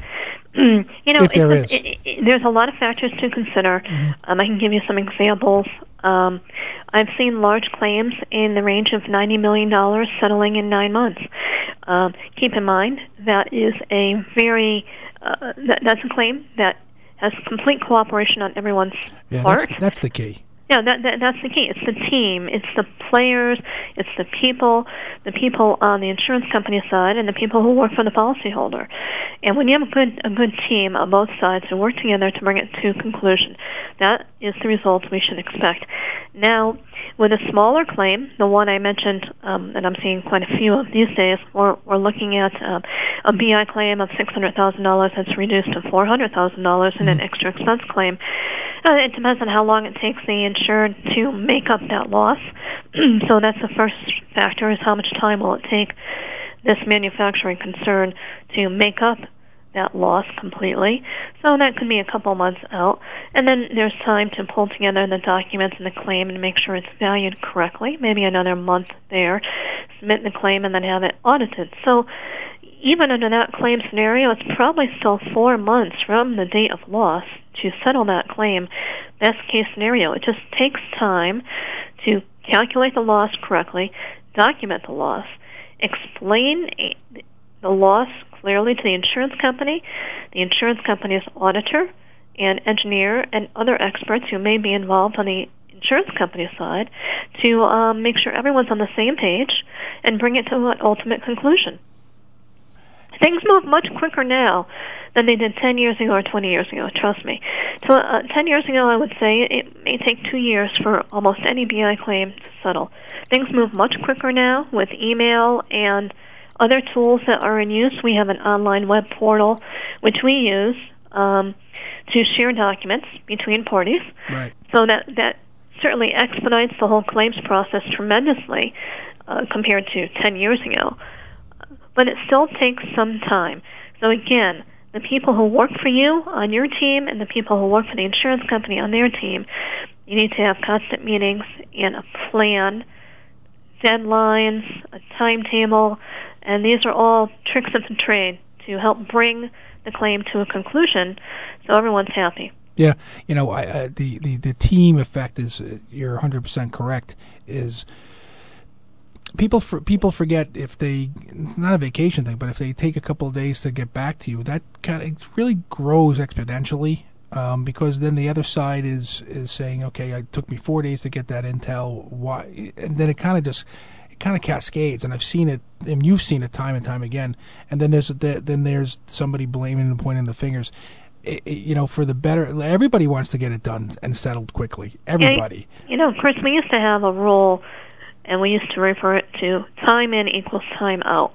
Mm, you know, if there it's, is. It, it, there's a lot of factors to consider. Mm-hmm. Um, I can give you some examples. Um, I've seen large claims in the range of ninety million dollars settling in nine months. Um, keep in mind, that is a very, uh, that, that's a claim that has complete cooperation on everyone's yeah, part. That's, that's the key. Yeah, that, that that's the key. It's the team. It's the players. It's the people, the people on the insurance company side, and the people who work for the policyholder. And when you have a good a good team on both sides who work together to bring it to conclusion, that is the result we should expect. Now, with a smaller claim, the one I mentioned, um, and I'm seeing quite a few of these days, we're, we're looking at um, a B I claim of six hundred thousand dollars that's reduced to four hundred thousand dollars in an extra expense claim. Uh, it depends on how long it takes the insured to make up that loss. So that's the first factor, is how much time will it take this manufacturing concern to make up that loss completely. So that could be a couple months out. And then there's time to pull together the documents and the claim and make sure it's valued correctly. Maybe another month there. Submit the claim and then have it audited. So, even under that claim scenario, it's probably still four months from the date of loss to settle that claim. Best case scenario. It just takes time to calculate the loss correctly, document the loss, explain the loss clearly to the insurance company, the insurance company's auditor and engineer, and other experts who may be involved on the insurance company side to um, make sure everyone's on the same page and bring it to an ultimate conclusion. Things move much quicker now than they did ten years ago or twenty years ago, trust me. So uh, ten years ago, I would say it may take two years for almost any B I claim to settle. Things move much quicker now with email and other tools that are in use. We have an online web portal which we use um, to share documents between parties. Right. So that, that certainly expedites the whole claims process tremendously uh, compared to ten years ago. But it still takes some time. So again, the people who work for you on your team and the people who work for the insurance company on their team, you need to have constant meetings and a plan, deadlines, a timetable, and these are all tricks of the trade to help bring the claim to a conclusion so everyone's happy. Yeah, you know, I, uh, the, the, the team effect is, uh, you're one hundred percent correct, is people for, people forget if they, it's not a vacation thing, but if they take a couple of days to get back to you, that kind of really grows exponentially, um, because then the other side is, is saying, okay, it took me four days to get that intel, why? And then it kind of just, it kind of cascades, and I've seen it, and you've seen it time and time again, and then there's, then there's somebody blaming and pointing the fingers. It, it, you know, for the better, everybody wants to get it done and settled quickly. Everybody. Yeah, you know, Chris, we used to have a rule, and we used to refer it to time in equals time out.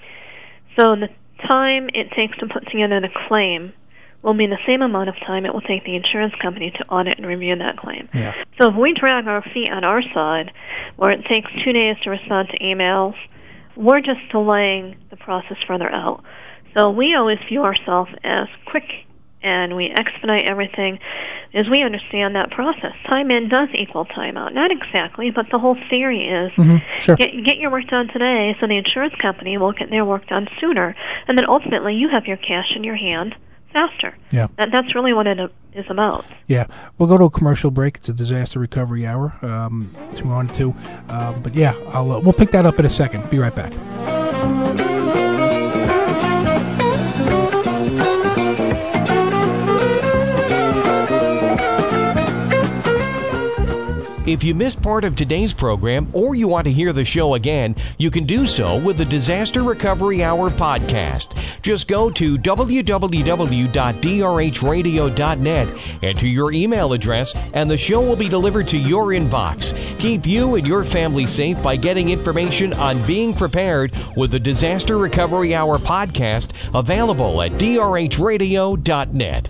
So the time it takes to put together the claim will be the same amount of time it will take the insurance company to audit and review that claim. Yeah. So if we drag our feet on our side, where it takes two days to respond to emails, we're just delaying the process further out. So we always view ourselves as quick, and we expedite everything as we understand that process. Time in does equal time out. Not exactly, but the whole theory is mm-hmm. Sure. get, get your work done today so the insurance company will get their work done sooner, and then ultimately you have your cash in your hand faster. Yeah. That, that's really what it is about. Yeah. We'll go to a commercial break. It's a disaster recovery hour. Um, two on two. Um, but yeah, I'll, uh, we'll pick that up in a second. Be right back. If you missed part of today's program or you want to hear the show again, you can do so with the Disaster Recovery Hour podcast. Just go to w w w dot d r h radio dot net, enter your email address, and the show will be delivered to your inbox. Keep you and your family safe by getting information on being prepared with the Disaster Recovery Hour podcast, available at d r h radio dot net.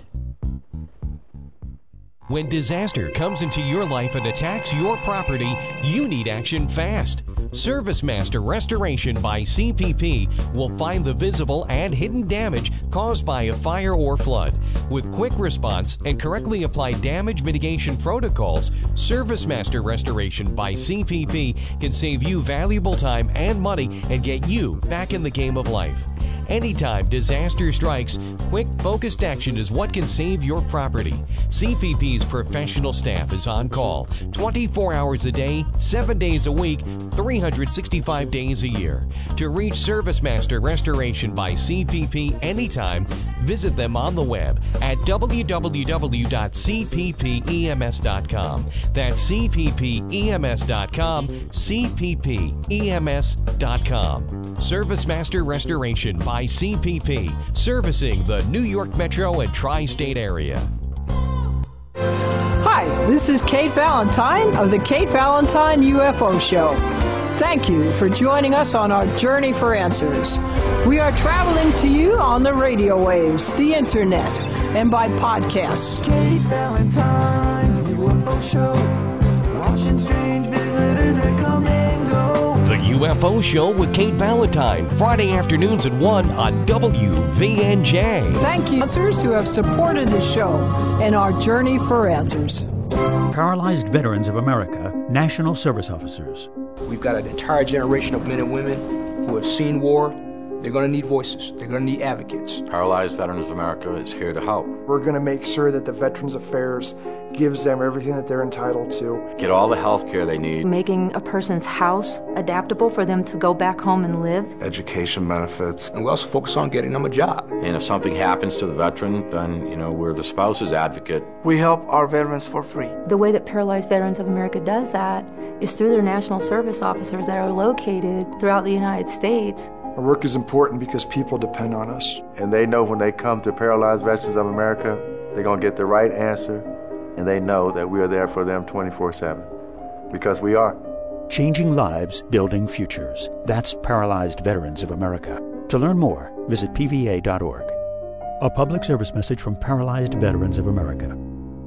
When disaster comes into your life and attacks your property, you need action fast. ServiceMaster Restoration by C P P will find the visible and hidden damage caused by a fire or flood. With quick response and correctly applied damage mitigation protocols, ServiceMaster Restoration by C P P can save you valuable time and money and get you back in the game of life. Anytime disaster strikes, quick, focused action is what can save your property. C P P's professional staff is on call twenty-four hours a day, seven days a week, three hundred sixty-five days a year. To reach ServiceMaster Restoration by C P P anytime, visit them on the web at w w w dot c p p e m s dot com. That's c p p e m s dot com, c p p e m s dot com. ServiceMaster Restoration by C P P, servicing the New York Metro and Tri-State area. Hi, this is Kate Valentine of the Kate Valentine U F O Show. Thank you for joining us on our journey for answers. We are traveling to you on the radio waves, the internet, and by podcasts. Kate Valentine's U F O Show, watching strange visitors that come and go. The U F O Show with Kate Valentine, Friday afternoons at one on W V N J. Thank you, answers who have supported the show and our journey for answers. Paralyzed Veterans of America, National Service Officers. We've got an entire generation of men and women who have seen war. They're going to need voices. They're going to need advocates. Paralyzed Veterans of America is here to help. We're going to make sure that the Veterans Affairs gives them everything that they're entitled to. Get all the health care they need. Making a person's house adaptable for them to go back home and live. Education benefits. And we also focus on getting them a job. And if something happens to the veteran, then, you know, we're the spouse's advocate. We help our veterans for free. The way that Paralyzed Veterans of America does that is through their national service officers that are located throughout the United States. Our work is important because people depend on us. And they know when they come to Paralyzed Veterans of America, they're going to get the right answer, and they know that we are there for them twenty-four seven, because we are. Changing lives, building futures. That's Paralyzed Veterans of America. To learn more, visit P V A dot org. A public service message from Paralyzed Veterans of America.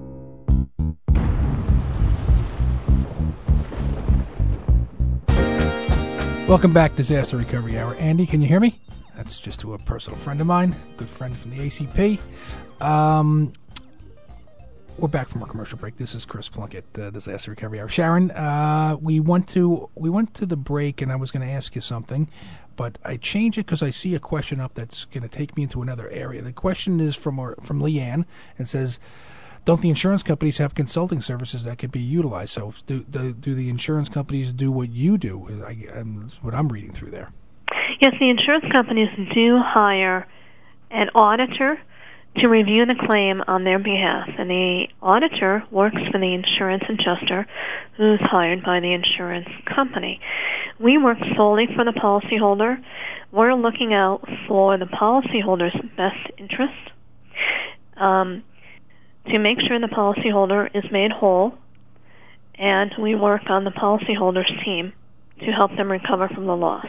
Welcome back, Disaster Recovery Hour. Andy, can you hear me? That's just to a personal friend of mine, good friend from the A C P. Um, we're back from our commercial break. This is Chris Plunkett, uh, Disaster Recovery Hour. Sharon, uh, we went to we went to the break, and I was going to ask you something, but I changed it because I see a question up that's going to take me into another area. The question is from our, from Leanne, and says, don't the insurance companies have consulting services that could be utilized? So do do, do the insurance companies do what you do? I, um, that's what I'm reading through there. Yes, the insurance companies do hire an auditor to review the claim on their behalf, and the auditor works for the insurance adjuster who's hired by the insurance company. We work solely for the policyholder. We're looking out for the policyholder's best interest. Um, to make sure the policyholder is made whole, and we work on the policyholder's team to help them recover from the loss.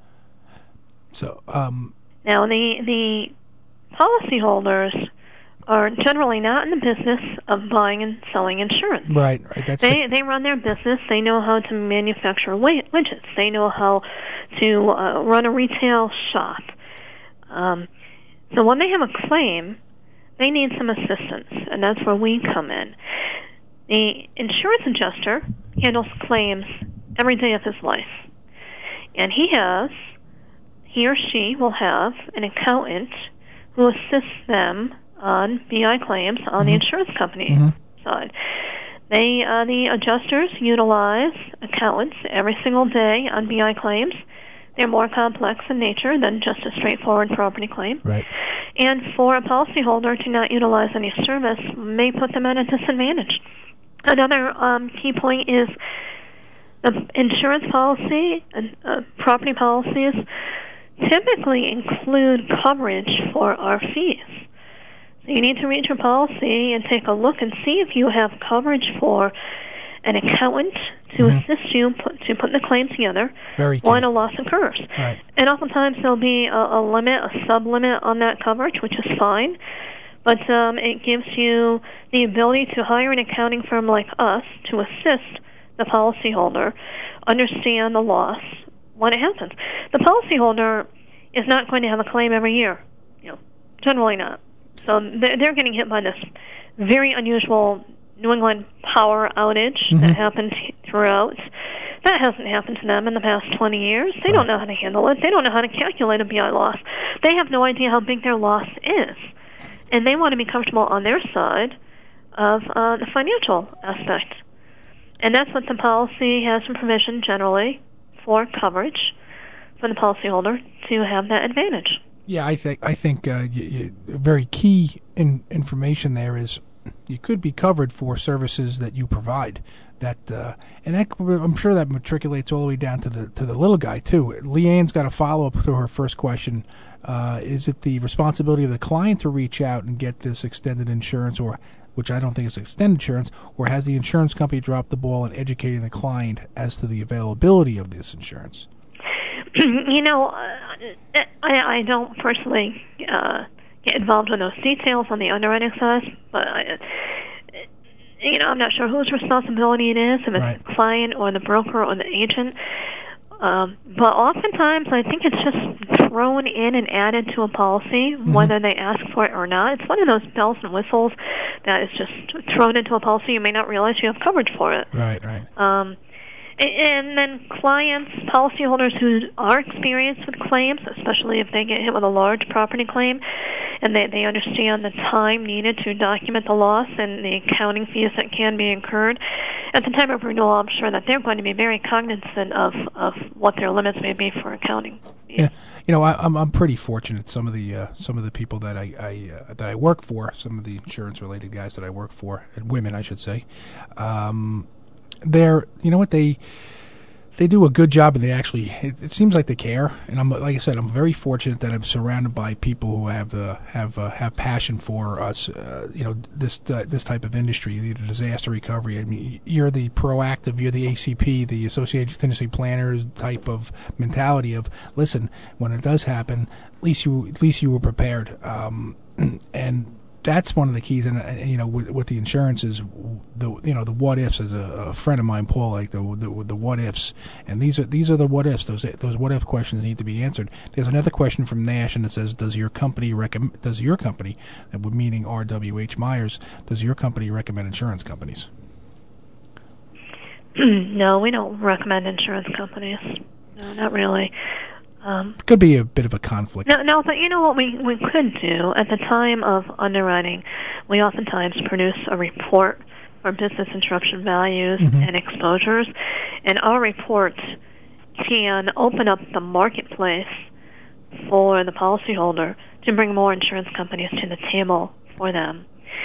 So, um, now the the policyholders are generally not in the business of buying and selling insurance. Right, right. That's they the... they run their business. They know how to manufacture widgets. They know how to uh, run a retail shop. Um, so when they have a claim, they need some assistance, and that's where we come in. The insurance adjuster handles claims every day of his life, and he has, he or she will have an accountant who assists them on B I claims on mm-hmm. the insurance company mm-hmm. side. They, uh, the adjusters utilize accountants every single day on B I claims. They're more complex in nature than just a straightforward property claim. Right. And for a policyholder to not utilize any service may put them at a disadvantage. Another um, key point is the insurance policy and uh, property policies typically include coverage for our fees. So you need to read your policy and take a look and see if you have coverage for an accountant to mm-hmm. assist you put, to put the claim together Very when a loss occurs. Right. And oftentimes there'll be a, a limit, a sub-limit on that coverage, which is fine. But um, it gives you the ability to hire an accounting firm like us to assist the policyholder understand the loss when it happens. The policyholder is not going to have a claim every year, you know, generally not. So they're, they're getting hit by this very unusual New England power outage mm-hmm. that happened throughout. That hasn't happened to them in the past twenty years. They right. don't know how to handle it. They don't know how to calculate a B I loss. They have no idea how big their loss is. And they want to be comfortable on their side of uh, the financial aspect. And that's what the policy has some provision generally for coverage for the policyholder to have that advantage. Yeah, I think I think uh, you, you, very key in, information there is you could be covered for services that you provide. That uh, and that, I'm sure that matriculates all the way down to the to the little guy too. Leanne's got a follow up to her first question. Uh, is it the responsibility of the client to reach out and get this extended insurance, or which I don't think is extended insurance, or has the insurance company dropped the ball in educating the client as to the availability of this insurance? You know, uh, I, I don't personally uh, get involved in those details on the underwriting side, but I, you know, I'm not sure whose responsibility it is, if it's right. the client or the broker or the agent. Um, but oftentimes, I think it's just thrown in and added to a policy, mm-hmm. whether they ask for it or not. It's one of those bells and whistles that is just thrown into a policy. You may not realize you have coverage for it. Right, right. Um, And then clients, policyholders who are experienced with claims, especially if they get hit with a large property claim, and they, they understand the time needed to document the loss and the accounting fees that can be incurred, at the time of renewal, I'm sure that they're going to be very cognizant of, of what their limits may be for accounting. Yeah, you know, I, I'm I'm pretty fortunate. Some of the uh, some of the people that I, I uh, that I work for, some of the insurance related guys that I work for, and women, I should say, um, they're you know what they. They do a good job, and they actually. It, it seems like they care, and I'm like I said, I'm very fortunate that I'm surrounded by people who have uh, have uh, have passion for us. Uh, you know, this uh, this type of industry, the disaster recovery. I mean, you're the proactive, you're the A C P, the Associated Contingency Planners type of mentality of listen, when it does happen, at least you at least you were prepared, um, and. That's one of the keys, and uh, you know, with, with the insurance is the you know the what ifs. As a, a friend of mine, Paul, like the, the the what ifs, and these are these are the what ifs. Those those what if questions need to be answered. There's another question from Nash, and it says, "Does your company recommend? Does your company, meaning R W H Myers, does your company recommend insurance companies?" No, we don't recommend insurance companies. No, not really. Um, Could be a bit of a conflict. No, no, but you know what we, we could do at the time of underwriting, we oftentimes produce a report for business interruption values Mm-hmm. and exposures, and our report can open up the marketplace for the policyholder to bring more insurance companies to the table for them.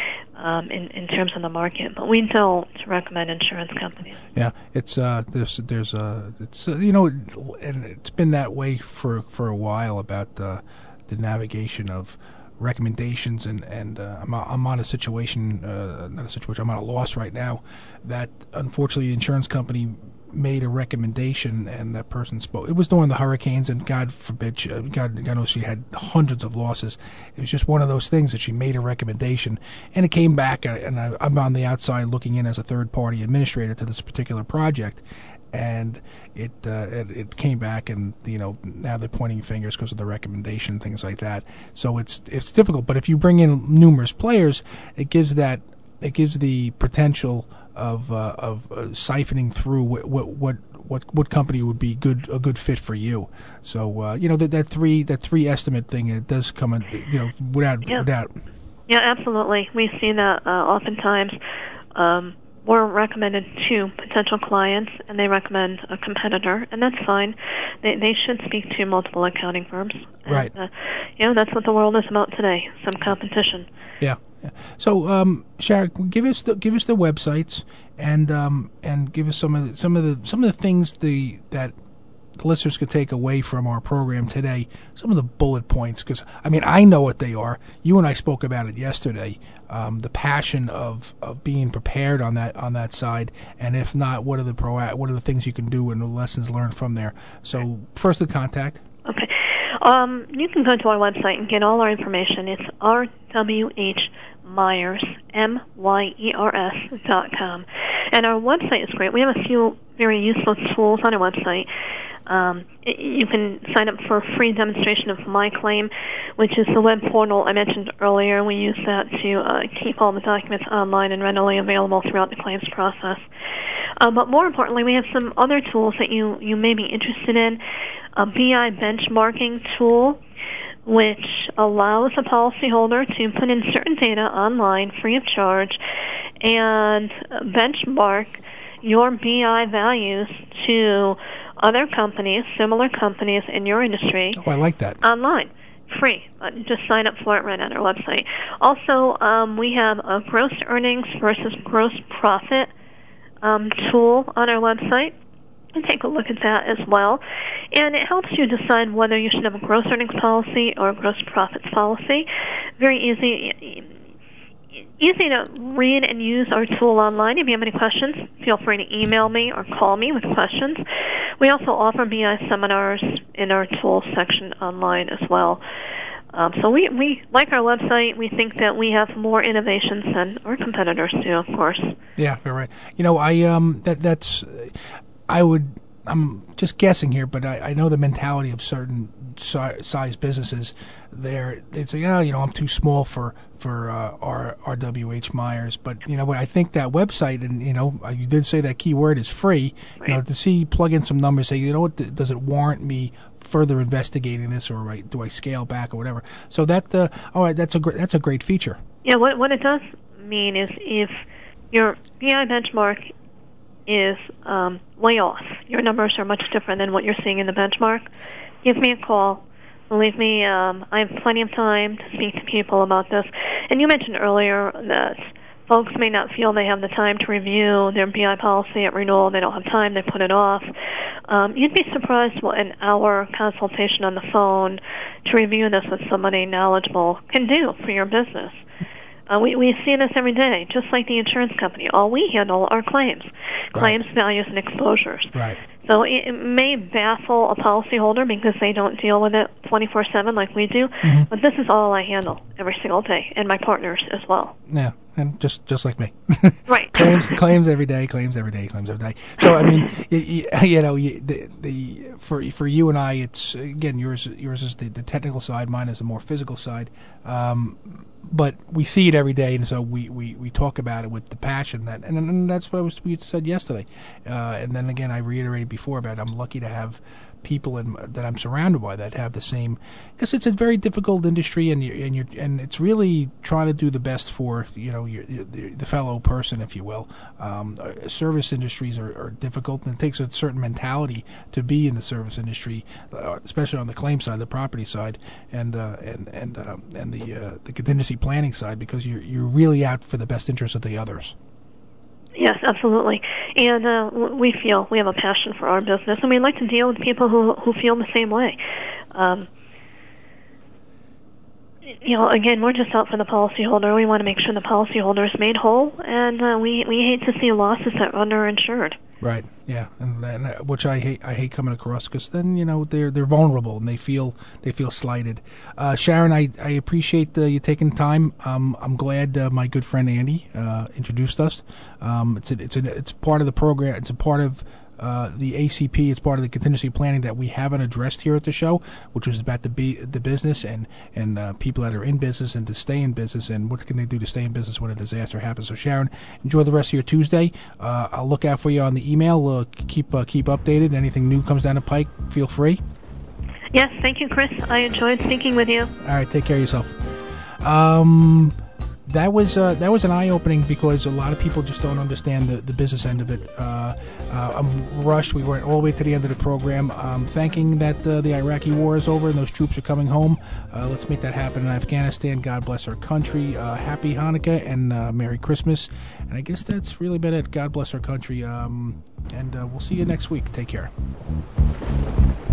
Um, in, in terms of the market, but we don't recommend insurance companies. Yeah, it's uh, there's there's uh, it's uh, you know, and it's been that way for for a while about uh, the navigation of recommendations, and and uh, I'm I'm on a situation, uh, not a situation, I'm on a loss right now that unfortunately the insurance company made a recommendation, and that person spoke. It was during the hurricanes, and God forbid, she, God, God knows she had hundreds of losses. It was just one of those things that she made a recommendation, and it came back, and I, I'm on the outside looking in as a third-party administrator to this particular project, and it, uh, it it came back, and you know now they're pointing fingers because of the recommendation, things like that. So it's it's difficult. But if you bring in numerous players, it gives that it gives the potential of uh, of uh, siphoning through what what what what what company would be good a good fit for you. So uh, you know that that three that three estimate thing, it does come in, you know without yeah. without. Yeah, absolutely. We see that uh, oftentimes. Um, we're recommended to potential clients, and they recommend a competitor, and that's fine. They they should speak to multiple accounting firms. And, right. Uh, you know, that's what the world is about today. Some competition. Yeah. yeah. So, um, Sharon, give us the give us the websites, and um, and give us some of the, some of the some of the things the that the listeners could take away from our program today. Some of the bullet points, because I mean I know what they are. You and I spoke about it yesterday. Um, the passion of, of being prepared on that on that side, and if not, what are the pro what are the things you can do and the lessons learned from there. So first, the contact. Okay, um, you can go to our website and get all our information. It's R W H Myers M Y E R S dot com, and our website is great. We have a few very useful tools on our website. Um, you can sign up for a free demonstration of MyClaim, which is the web portal I mentioned earlier. We use that to uh, keep all the documents online and readily available throughout the claims process. Uh, but more importantly, we have some other tools that you, you may be interested in. A B I benchmarking tool, which allows a policyholder to put in certain data online free of charge and benchmark your B I values to other companies, similar companies in your industry. Oh, I like that. Online, free. Uh, just sign up for it right on our website. Also, um, we have a gross earnings versus gross profit um, tool on our website. And take a look at that as well. And it helps you decide whether you should have a gross earnings policy or a gross profits policy. Very easy. Easy to read and use our tool online. If you have any questions, feel free to email me or call me with questions. We also offer B I seminars in our tools section online as well. Um, so we, we like our website. We think that we have more innovations than our competitors do, of course. Yeah, you're right. You know, I um that that's I would I'm just guessing here, but I, I know the mentality of certain si- size businesses. They're they say, oh, you know, I'm too small for for uh, R, R W H Myers. But you know what? I think that website, and you know, you did say that keyword is free. Right. You know, to see plug in some numbers, say, you know what, does it warrant me further investigating this, or right, do I scale back or whatever? So that, uh, all right, that's a gr- that's a great feature. Yeah, what what it does mean is if your B I benchmark is um, way off, your numbers are much different than what you're seeing in the benchmark, give me a call. Believe me, um, I have plenty of time to speak to people about this. And you mentioned earlier that folks may not feel they have the time to review their B I policy at renewal. They don't have time. They put it off. Um, you'd be surprised what an hour consultation on the phone to review this with somebody knowledgeable can do for your business. Uh, we, we see this every day, just like the insurance company. All we handle are claims, claims, right. values, and exposures. Right. So it, it may baffle a policyholder because they don't deal with it twenty-four seven like we do, mm-hmm. but this is all I handle every single day, and my partners as well. Yeah, and just just like me. Right. claims claims every day, claims every day, claims every day. So I mean, you, you know, you, the the for for you and I, it's again yours yours is the, the technical side, mine is the more physical side. Um, But we see it every day, and so we, we, we talk about it with the passion that, and, and that's what I was, we said yesterday. Uh, and then again, I reiterated before about I'm lucky to have people in, that I'm surrounded by that have the same, because it's a very difficult industry, and you and you and it's really trying to do the best for you know your, your, the fellow person, if you will. Um, service industries are, are difficult, and it takes a certain mentality to be in the service industry, uh, especially on the claim side, the property side, and uh, and and uh, and the uh, the contingency planning side, because you're you're really out for the best interest of the others. Yes, absolutely. And uh, we feel we have a passion for our business, and we like to deal with people who who feel the same way. Um, you know, again, we're just out for the policyholder. We want to make sure the policyholder is made whole, and uh, we we hate to see losses that are underinsured. Right. Yeah, and, and uh, which I hate. I hate coming across, because then you know they're they're vulnerable and they feel they feel slighted. Uh, Sharon, I I appreciate uh, you taking time. Um, I'm glad uh, my good friend Andy uh, introduced us. Um, it's a, it's a, it's part of the program. It's a part of uh, the A C P. It's part of the contingency planning that we haven't addressed here at the show, which was about the be, the business and and uh, people that are in business and to stay in business, and what can they do to stay in business when a disaster happens. So Sharon, enjoy the rest of your Tuesday. Uh, I'll look out for you on the email. Uh, keep uh, keep updated. Anything new comes down the pike, feel free. Yes, thank you, Chris. I enjoyed speaking with you. All right, take care of yourself. Um. That was uh, that was an eye-opening, because a lot of people just don't understand the, the business end of it. Uh, uh, I'm rushed. We went all the way to the end of the program. I'm thanking that uh, the Iraqi war is over and those troops are coming home. Uh, let's make that happen in Afghanistan. God bless our country. Uh, happy Hanukkah and uh, Merry Christmas. And I guess that's really been it. God bless our country. Um, and uh, we'll see you next week. Take care.